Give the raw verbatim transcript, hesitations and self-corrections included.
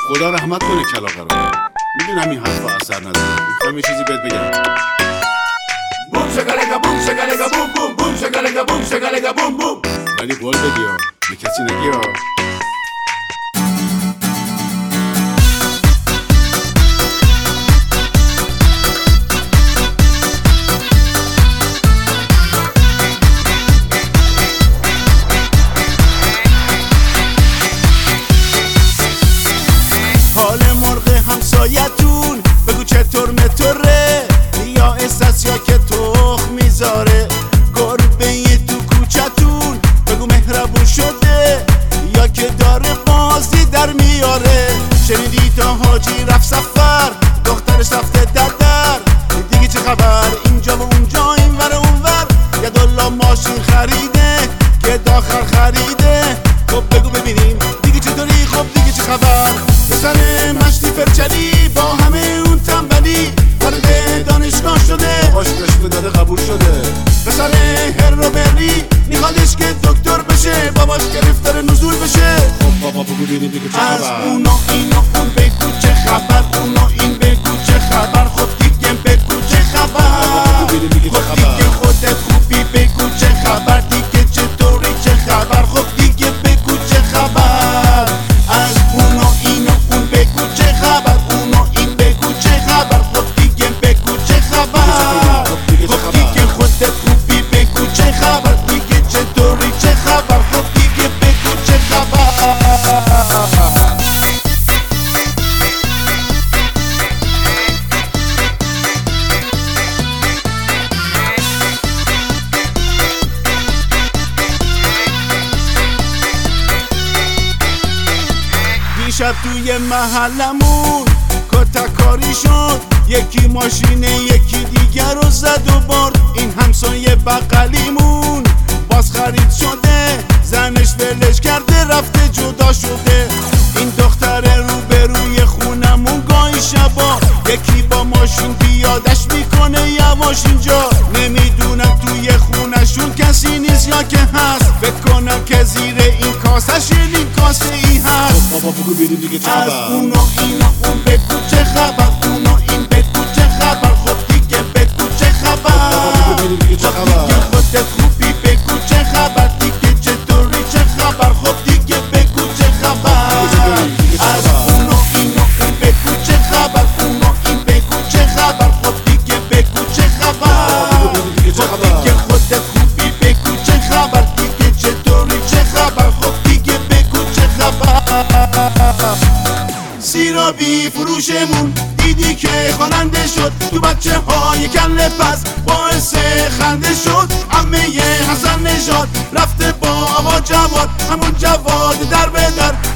خدا رحمت کنه کلاغه رو. میدونم این حرفا اثر نداره. میخوام یه چیزی بهت بگم. بوم شکلگا بوم شکلگا بوم بوم بوم شکلگا بوم شکلگا بوم بوم. ولی قول بدی ها، به کسی نگی ها. حال مرغ همسایتون بگو چطور مطوره، یا استاس یا که تخم میذاره. گربه تو کوچتون بگو مهربون شده، یا که داره بازی در میاره. شنیدی تا حاجی رفت سفر، دخترش رفته در در. دیگه چه خبر اینجا و اونجا این ور اون ور. یه دلا ماشین خریده که داخل خریده. خب بگو ببینیم دیگه چطوری، خب دیگه چه خبر. پسر مشتی فرچلی با همه اون تنبلی وارد دانشگاه شده، باش رشته داده قبول شده. پسر هر رو بری میخوادش که دکتر بشه، باباش گرفتار نزول بشه. خب بابا بگو ببینیم دیگه چه از خبر. اونا اینا اون بگو چه خبر، اونا این بگو چه خبر. خب دیگه بگو چه خبر، بگو ببینیم دیگه چه خب خبر. دیگه خودت خوبی بگو چه خبر. دیگه چطوری چه خبر، خب دیگه بگو چه خبر. از اونا اینا اون بگو چه خبر، اونا این بگو چه خبر. خب دیگه بگو چه خبر، خب دیگه خودت خوبی بگو چه خبر. دیگه چطوری چه خبر، خب دیگه بگو چه خبر. دیشب توی محلمون کتککاری شد، یکی ماشین یکی دیگر رو زد و برد. این همسایه بغلیمون باز خرید شده، زنش ولش کرده رفته جدا شده. این دختر روبروی خونمون گاهی شبا یکی با ماشین پیادش میکنه یواش اینجا. نمیدونم توی خونشون کسی نیست یا که هست، فکر کنم که زیر این کاسه شیرین کاسه ای هست. بابا بگو ببینیم دیگه چه از خبر. اونا اینا اون بگو چه خبر، اونا این بگو چه خبر. خب دیگه بگو چه خبر، بابا بگو ببینیم دیگه چه خب خبر. دیگه خودت خوبی بگو چه خبر. دیگه چطوری چه خبر، خب دیگه بگو چه خبر. از اونا اینا اون بگو چه خبر، اونا این بگو چه خبر. خب دیگه بگو چه خبر، خب دیگه خودت خوبی بگو چه خبر. دیگه چطوری چه خبر، خب دیگه بگو چه خبر. سیرابی فروشمون دیدی که خواننده شد، تو بچه های کله پس باعث خنده شد. عمه حسن نژاد رفته با آقا جواد، همون جواد در به در.